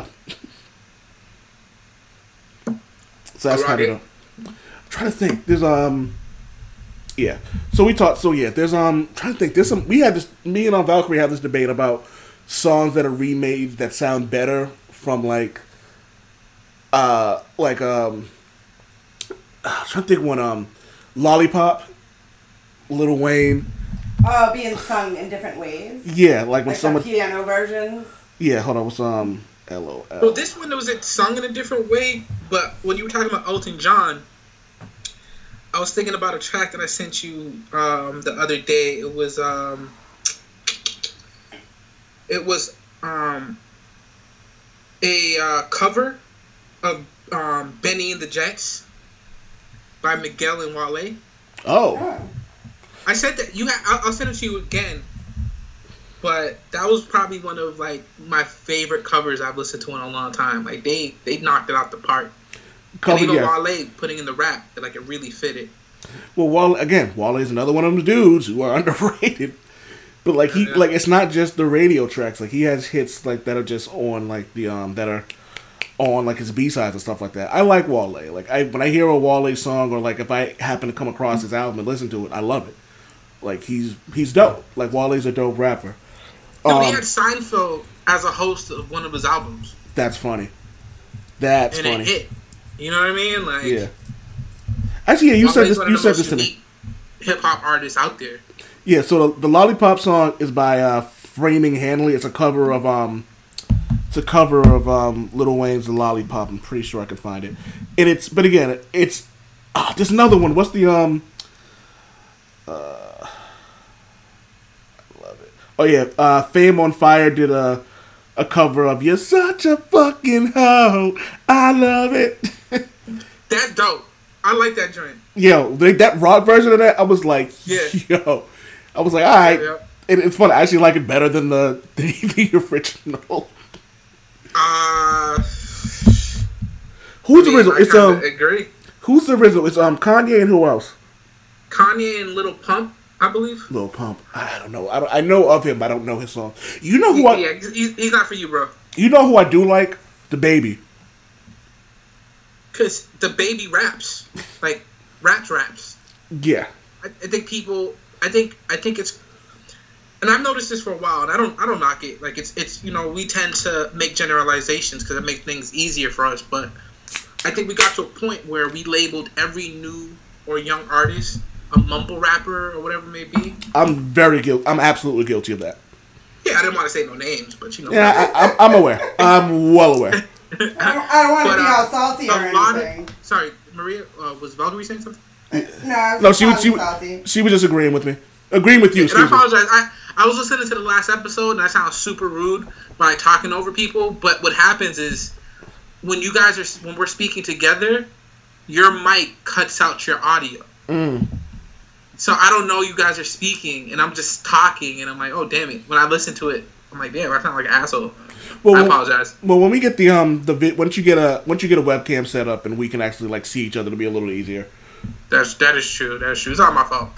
So that's kind of. I'm trying to think. There's yeah. So we talked. So yeah. There's trying to think. There's some. We had this. Me and Valkyrie had this debate about songs that are remade that sound better from like I'm trying to think one Lollipop, Lil Wayne. Oh, being sung in different ways. Yeah, like when like someone piano versions. Yeah, hold on. What's LOL? Well, this one was sung in a different way, but when you were talking about Elton John, I was thinking about a track that I sent you the other day. It was a cover of Benny and the Jets by Miguel and Wale. Oh. I said that I'll send it to you again. But that was probably one of like my favorite covers I've listened to in a long time. Like they knocked it out the park. And even Wale putting in the rap, like it really fitted. Well, Wale is another one of them dudes who are underrated. But like like it's not just the radio tracks. Like he has hits like that are just on like the that are on like his B-sides and stuff like that. I like Wale. Like when I hear a Wale song or like if I happen to come across his album and listen to it, I love it. Like he's dope. Like Wale's a dope rapper. Dude, he had Seinfeld as a host of one of his albums. That's funny. That's and funny. It hit. You know what I mean? Like yeah. Actually, yeah, you said this to me. Hip hop artists out there. Yeah. So the Lollipop song is by Framing Hanley. It's a cover of Lil Wayne's The Lollipop. I'm pretty sure I can find it. And it's there's another one. What's the I love it. Oh yeah, Fame on Fire did a cover of You're Such a Fucking Hoe. I love it. That's dope. I like that joint. Yo, that rock version of that, I was like, yo. I was like, all right. Yeah. It's funny. I actually like it better than the original. Who's the original? It's agree. Who's the original? It's Kanye and who else? Kanye and Lil Pump, I believe. Lil Pump. I don't know. I know of him, but I don't know his song. You know who he's not for you, bro. You know who I do like? The Baby. Because the Baby raps, like raps. Yeah. I think it's, and I've noticed this for a while, and I don't knock it. Like it's we tend to make generalizations because it makes things easier for us, but I think we got to a point where we labeled every new or young artist a mumble rapper or whatever it may be. I'm absolutely guilty of that. Yeah, I didn't want to say no names, but Yeah, I'm aware. I'm well aware. I don't want to be all salty or anything. Sorry, Maria, was Valkyrie saying something? No, she was just agreeing with me. Agreeing with you. And I apologize. I was listening to the last episode, and I sound super rude by talking over people. But what happens is when we're speaking together, your mic cuts out your audio. So I don't know you guys are speaking, and I'm just talking, and I'm like, oh damn it. When I listen to it, I'm like, damn, I sound like an asshole. Well, I apologize. Well, when we get once you get a webcam set up and we can actually like see each other, it'll be a little easier. That is true. It's not my fault.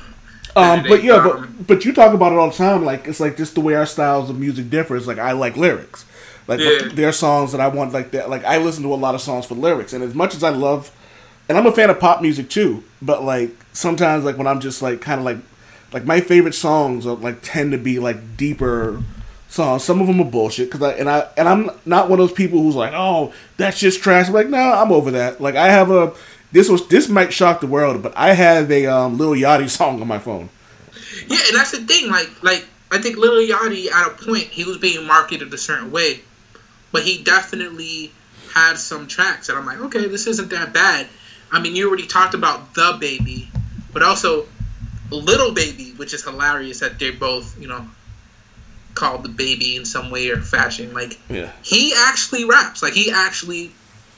But you talk about it all the time. Like it's like just the way our styles of music differ. It's like I like lyrics. Like Yeah. there are songs that I want like that. Like I listen to a lot of songs for lyrics, and as much as I love, and I'm a fan of pop music too. But like sometimes, like when I'm just like kind of like my favorite songs are like tend to be like deeper songs. Some of them are bullshit because I'm not one of those people who's like, oh, that's just trash. I'm like, no, I'm over that. Like I have this might shock the world, but I have a Lil Yachty song on my phone. Yeah, and that's the thing. Like I think Lil Yachty, at a point, he was being marketed a certain way, but he definitely had some tracks that I'm like, okay, this isn't that bad. I mean, you already talked about The Baby, but also Little Baby, which is hilarious that they're both, called The Baby in some way or fashion. Like, Yeah. he actually raps. Like, he actually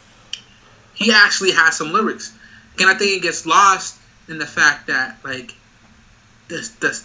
has some lyrics. And I think it gets lost in the fact that, like, the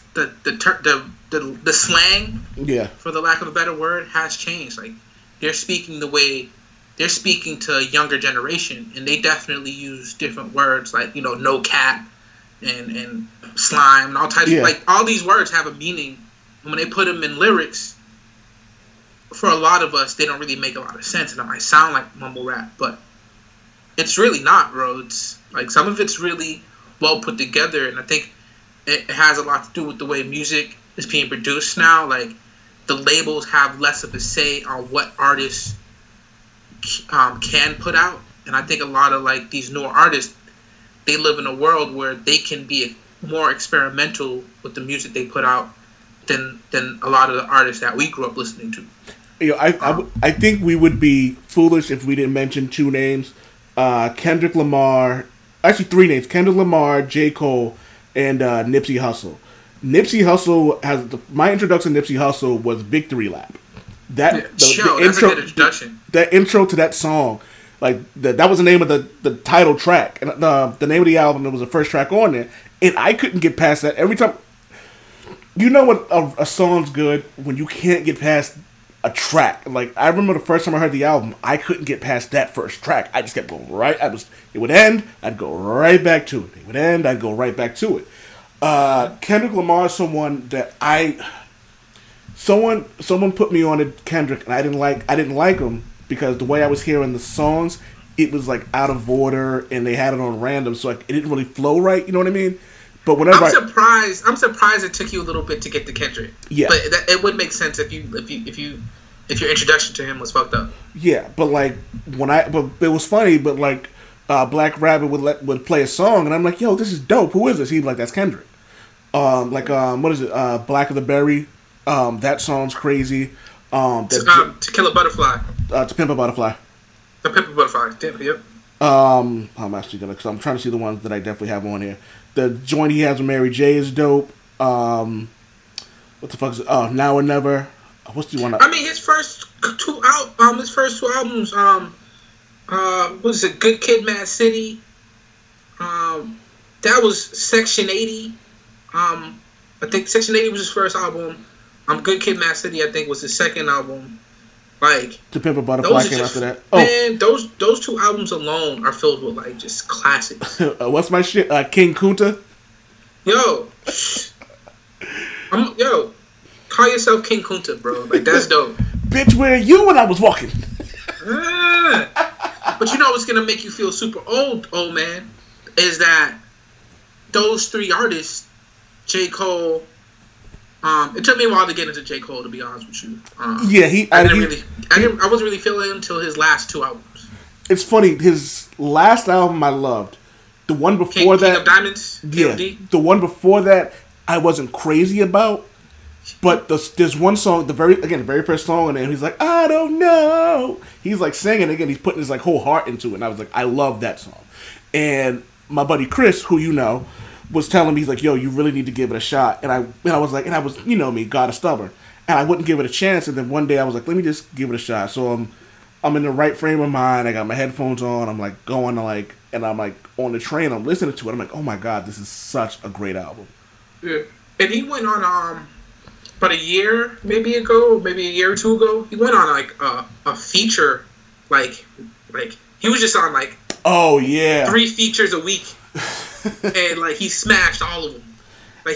slang, Yeah. for the lack of a better word, has changed. Like, they're speaking to a younger generation, and they definitely use different words like, no cap and slime and all types Yeah. of, like, all these words have a meaning, and when they put them in lyrics, for a lot of us, they don't really make a lot of sense, and it might sound like mumble rap, but it's really not, bro. It's like some of it's really well put together, and I think it has a lot to do with the way music is being produced now. Like, the labels have less of a say on what artists can put out, and I think a lot of like these newer artists, they live in a world where they can be more experimental with the music they put out than a lot of the artists that we grew up listening to. I think we would be foolish if we didn't mention two names. Kendrick Lamar, actually three names: Kendrick Lamar, J. Cole, and Nipsey Hussle. Nipsey Hussle my introduction to Nipsey Hussle was Victory Lap. That's a good introduction. That intro to that song, like that was the name of the title track, and the name of the album. It was the first track on there, and I couldn't get past that. Every time, you know what a song's good when you can't get past a track. Like I remember the first time I heard the album, I couldn't get past that first track. I just kept going right. It would end, I'd go right back to it. It would end, I'd go right back to it. Kendrick Lamar is someone that someone put me on to Kendrick, and I didn't like him because the way I was hearing the songs, it was like out of order, and they had it on random, so it didn't really flow right. You know what I mean? But whenever I'm surprised it took you a little bit to get to Kendrick. Yeah, but it would make sense if your introduction to him was fucked up. Yeah, but like but it was funny. But like Black Rabbit would play a song, and I'm like, yo, this is dope. Who is this? He'd be like, that's Kendrick. What is it? Black of the Berry. That song's crazy. To Kill a Butterfly. To Pimp a Butterfly. To Pimp a Butterfly. Damn, yep. I'm actually because I'm trying to see the ones that I definitely have on here. The joint he has with Mary J is dope. What the fuck is it? Oh, Now or Never. What's the one? I mean, his first two albums. What is it? Good Kid, Mad City. That was Section 80. I think Section 80 was his first album. Good Kid, Mad City, I think, was his second album. Like, To Pimp a Butterfly came after that. Man, those two albums alone are filled with like just classics. What's my shit? King Kunta. Yo, call yourself King Kunta, bro. Like, that's dope. Bitch, where are you when I was walking? But you know what's gonna make you feel super old man, is that those three artists, J. Cole. It took me a while to get into J. Cole, to be honest with you. I wasn't really feeling him until his last two albums. It's funny, his last album I loved. The one before that, King of Diamonds. Yeah, the one before that I wasn't crazy about. But there's one song, the very first song, and he's like, I don't know. He's like singing again. He's putting his like whole heart into it, and I was like, I love that song. And my buddy Chris, who you know, was telling me, he's like, yo, you really need to give it a shot. And I was, you know me, God is stubborn, and I wouldn't give it a chance. And then one day I was like, let me just give it a shot. So I'm in the right frame of mind. I got my headphones on. I'm like going to like, and I'm like on the train. I'm listening to it. I'm like, oh my God, this is such a great album. Yeah, and he went on about a year, maybe a year or two ago. He went on like a feature, like he was just on like, oh yeah, 3 features a week. And like he smashed all of them.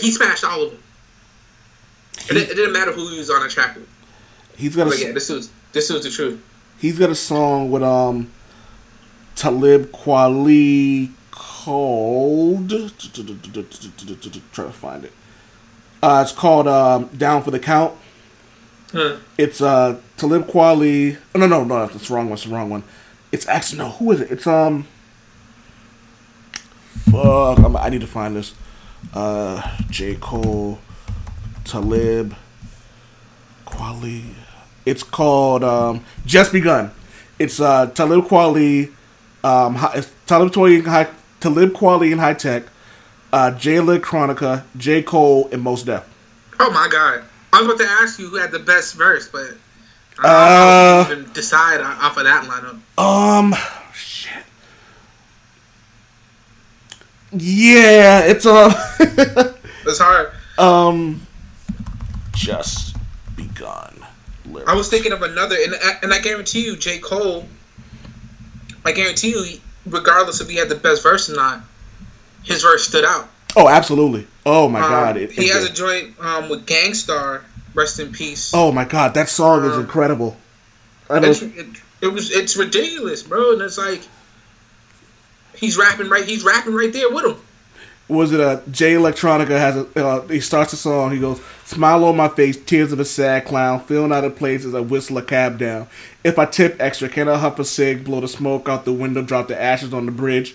It didn't matter who he was on a track with. He's got this was This is the truth. He's got a song with Talib Kweli called. Try to find it. It's called "Down for the Count." It's Talib Kweli. Oh, no, that's the wrong one. It's the wrong one. It's actually no. Who is it? It's Fuck. I need to find this. J. Cole, Talib Kweli. It's called Just Begun. It's Talib Kweli, Talib Kweli and High Tech, Jay Electronica, J. Cole, and Mos Def. Oh my god! I was about to ask you who had the best verse, but I don't know if you even decide off of that lineup. Shit. Yeah, it's It's hard. Just Begun. Lyrics. I was thinking of another, and I guarantee you, J. Cole. I guarantee you, regardless if he had the best verse or not, his verse stood out. Oh, absolutely. Oh my god. He has a joint with Gangstar. Rest in peace. Oh my god, that song is incredible. It's ridiculous, bro. And it's like he's rapping right there with him. Was it Jay Electronica has he starts the song, he goes, "Smile on my face, tears of a sad clown, feeling out of place as I whistle a cab down. If I tip extra, can I huff a cig, blow the smoke out the window, drop the ashes on the bridge?"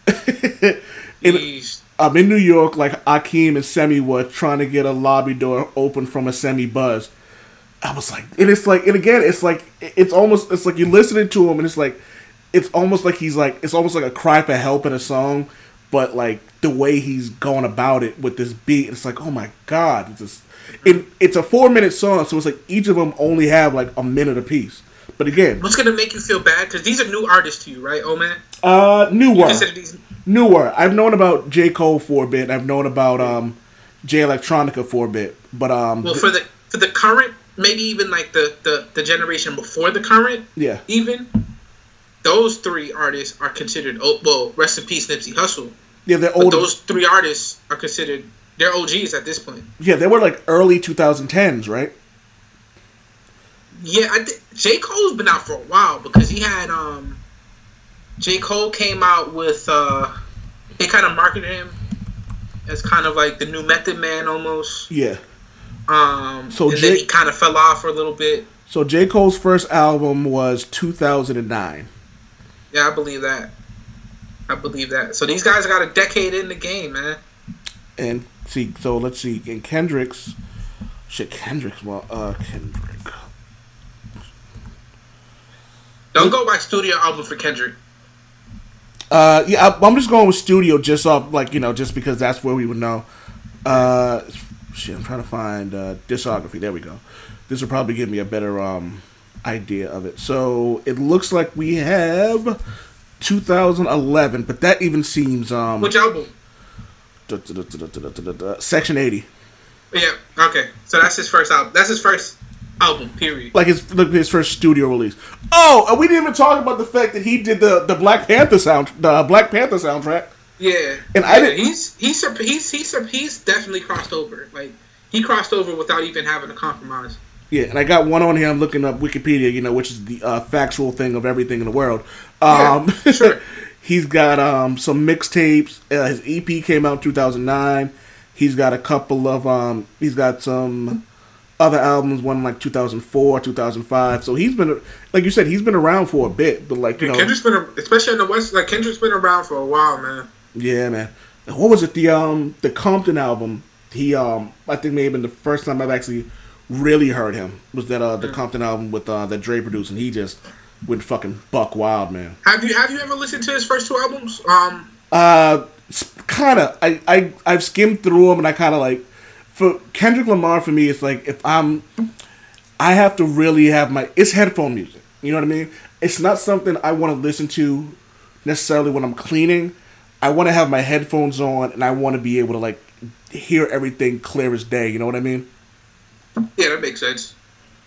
I'm in New York like Akeem and Semi were trying to get a lobby door open from a Semi buzz. I was like, it's like you're listening to him and it's almost like a cry for help in a song, but like the way he's going about it with this beat, it's like, oh my god, it's a 4-minute song, so it's like each of them only have like a minute apiece. But again, what's gonna make you feel bad? Because these are new artists to you, right, oh man? Newer. I've known about J. Cole for a bit. I've known about Jay Electronica for a bit. But for the current, maybe even like the generation before the current, yeah, even those 3 artists are considered. Well, rest in peace, Nipsey Hussle. Yeah, they're older. But those 3 artists are considered. They're OGs at this point. Yeah, they were like early 2010s, right? Yeah, J. Cole's been out for a while because he had J. Cole came out with they kind of marketed him as kind of like the new Method Man almost. Yeah. Then he kind of fell off for a little bit. So J. Cole's first album was 2009. Yeah, I believe that. So these guys got a decade in the game, man. And let's see. And Kendrick. Don't go by studio album for Kendrick. Yeah, I'm just going with studio just off, just because that's where we would know. I'm trying to find discography. There we go. This will probably give me a better idea of it. So it looks like we have 2011, but that even seems which album? Section 80. Yeah. Okay. So that's his first album. That's his first album. Period. Like his first studio release. Oh, and we didn't even talk about the fact that he did the Black Panther soundtrack. Yeah. And he's definitely crossed over. Like he crossed over without even having a compromise. Yeah, and I got one on here. I'm looking up Wikipedia, which is the factual thing of everything in the world. Sure. He's got some mixtapes. His EP came out in 2009. He's got a couple of he's got some other albums, one like 2004, 2005. So he's been, like you said, he's been around for a bit. But Kendrick's been, especially in the West, like Kendrick's been around for a while, man. Yeah, man. What was it? The Compton album. He I think may have been the first time I've actually really heard him was that the Compton album with that Dre produced, and he just went fucking buck wild, man. Have you ever listened to his first 2 albums? Kind of. I've skimmed through them, and I kind of like, for Kendrick Lamar, for me, it's like I have to really have it's headphone music. You know what I mean? It's not something I want to listen to necessarily when I'm cleaning. I want to have my headphones on, and I want to be able to like hear everything clear as day. You know what I mean? Yeah, that makes sense.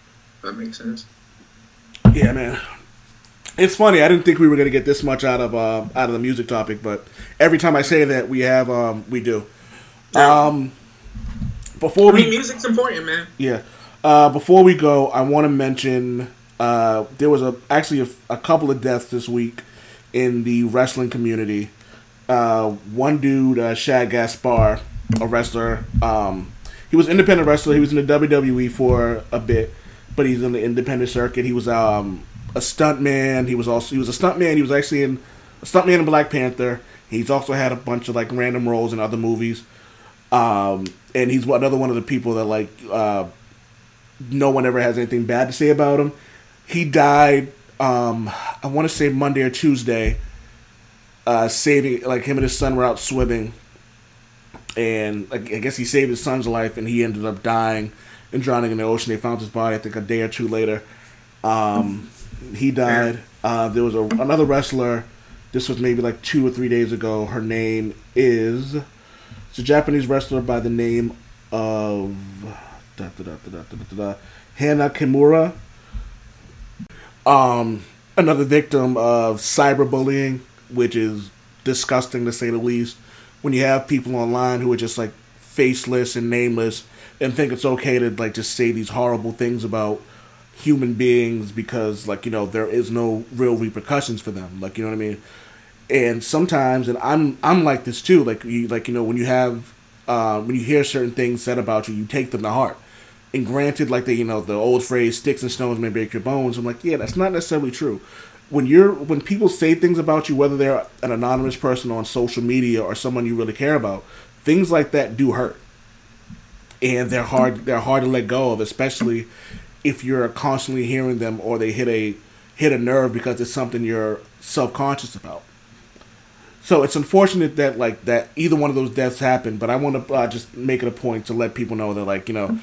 Yeah, man. It's funny. I didn't think we were gonna get this much out of the music topic, but every time I say that, we do. Yeah. Music's important, man. Yeah. Before we go, I want to mention there was actually a couple of deaths this week in the wrestling community. One dude, Shad Gaspar, a wrestler. He was an independent wrestler. He was in the WWE for a bit, but he's in the independent circuit. He was a stuntman. He was a stuntman. He was actually a stuntman in Black Panther. He's also had a bunch of like random roles in other movies. And he's another one of the people that like no one ever has anything bad to say about him. He died, I want to say Monday or Tuesday, saving, like, him and his son were out swimming, and I guess he saved his son's life, and he ended up dying and drowning in the ocean. They found his body, I think, a day or two later. He died. There was another wrestler, this was maybe like 2 or 3 days ago. Her name is, it's a Japanese wrestler by the name of Hana Kimura. Another victim of cyberbullying, which is disgusting to say the least. When you have people online who are just like faceless and nameless and think it's okay to like just say these horrible things about human beings because, like, you know, there is no real repercussions for them. Like, you know what I mean? And sometimes, and I'm like this too. Like you know, when you have when you hear certain things said about you, you take them to heart. And granted, like the old phrase, "Sticks and stones may break your bones." I'm like, yeah, that's not necessarily true. When people say things about you, whether they're an anonymous person on social media or someone you really care about, things like that do hurt, and they're hard to let go of, especially if you're constantly hearing them or they hit a nerve because it's something you're self-conscious about. So it's unfortunate that either one of those deaths happened, but I want to just make it a point to let people know that, like, you know.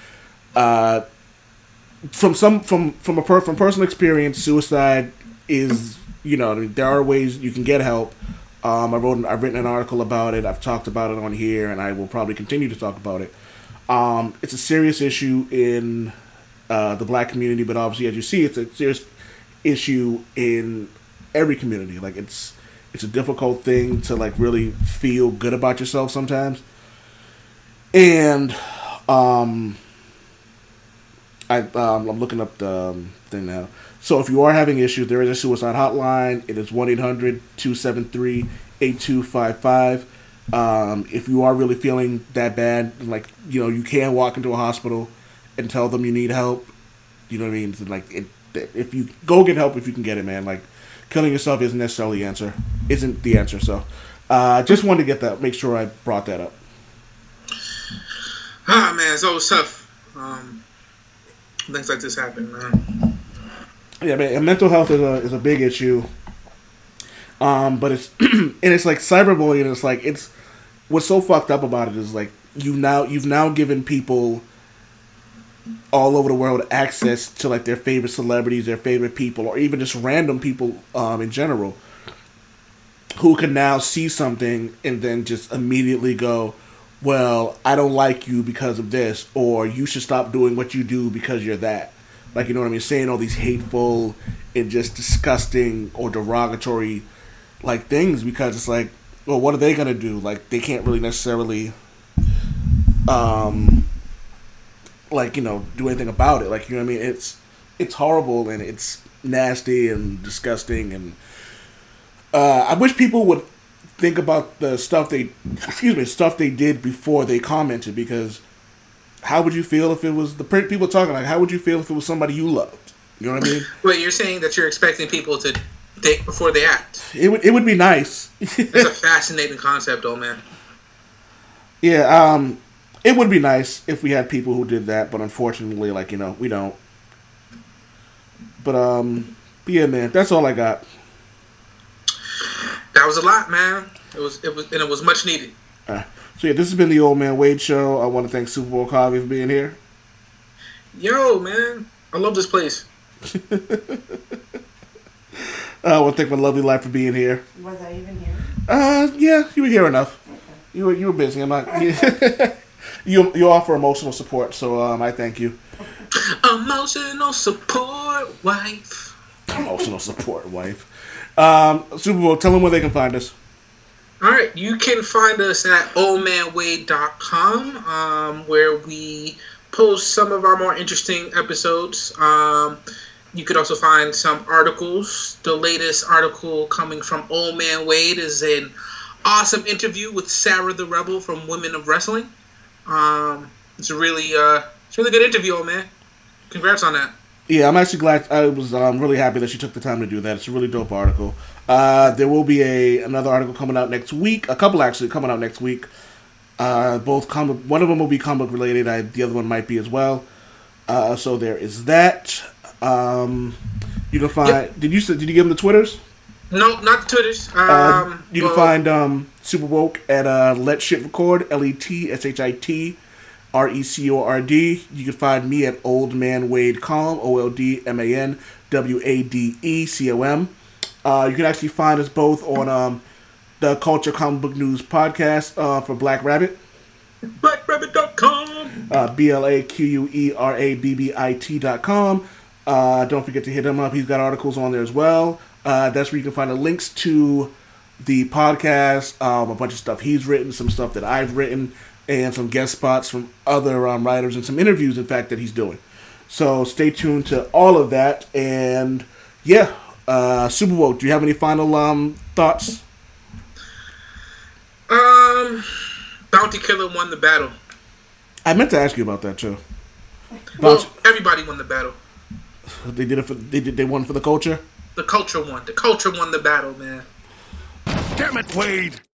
From personal experience, suicide is, you know, there are ways you can get help. I've written an article about it. I've talked about it on here, and I will probably continue to talk about it. It's a serious issue in the Black community, but obviously, as you see, it's a serious issue in every community. Like, it's a difficult thing to like really feel good about yourself sometimes, and I'm looking up the thing now. So if you are having issues, there is a suicide hotline. It is 1-800-273-8255. If you are really feeling that bad, like, you know, you can walk into a hospital and tell them you need help. You know what I mean? Like, if you go get help, if you can get it, man. Like, killing yourself isn't necessarily the answer. So, just wanted to make sure I brought that up. Ah, man, it's always tough. Things like this happen, man. Yeah, man. And mental health is a big issue. But it's and it's like cyberbullying. It's like what's so fucked up about it is like you've now given people all over the world access to like their favorite celebrities, their favorite people, or even just random people in general, who can now see something and then just immediately go, well, I don't like you because of this, or you should stop doing what you do because you're that. Like, you know what I mean? Saying all these hateful and just disgusting or derogatory, like, things, because it's like, well, what are they going to do? Like, they can't really necessarily, like, you know, do anything about it. Like, you know what I mean? It's horrible, and it's nasty and disgusting, and I wish people would think about the stuff they did before they commented, because how would you feel if it was the people talking, like, how would you feel if it was somebody you loved? You know what I mean? Wait, you're saying that you're expecting people to think before they act? It would be nice. It's a fascinating concept, though, man. Yeah, it would be nice if we had people who did that, but unfortunately, like, you know, we don't. But yeah, man, that's all I got. That was a lot, man. It was much needed. So yeah, this has been the Old Man Wade Show. I want to thank Super Bowl Coffee for being here. Yo, man, I love this place. I want to thank my lovely life for being here. Was I even here? Yeah, you were here enough. Okay. You were busy. I'm not. You offer emotional support, so I thank you. Emotional support, wife. Emotional support, wife. Super Bowl, tell them where they can find us. All right, you can find us at oldmanwade.com, where we post some of our more interesting episodes. You could also find some articles. The latest article coming from Old Man Wade is an awesome interview with Sarah the Rebel from Women of Wrestling. It's a really good interview, old man. Congrats on that. Yeah, I'm actually glad. I was really happy that she took the time to do that. It's a really dope article. There will be another article coming out next week. A couple actually coming out next week. Both one of them will be comic related. The other one might be as well. So there is that. You can find. Yep. Did you give them the Twitters? No, not the Twitters. You can find Super Woke at Let Shit Record, LETSHIT RECORD. You can find me at Old Man Wade Com, OLDMAN WADECOM. You can actually find us both on the Culture Comic Book News podcast for Black Rabbit. BlackRabbit.com. BLAQUERABBIT.com. Don't forget to hit him up. He's got articles on there as well. That's where you can find the links to the podcast, a bunch of stuff he's written, some stuff that I've written, and some guest spots from other writers and some interviews, in fact, that he's doing. So stay tuned to all of that. And yeah, Super Woke, do you have any final thoughts? Bounty Killer won the battle. I meant to ask you about that too. Well, everybody won the battle. They did it for they won for the culture? The culture won. The culture won the battle, man. Damn it, Wade!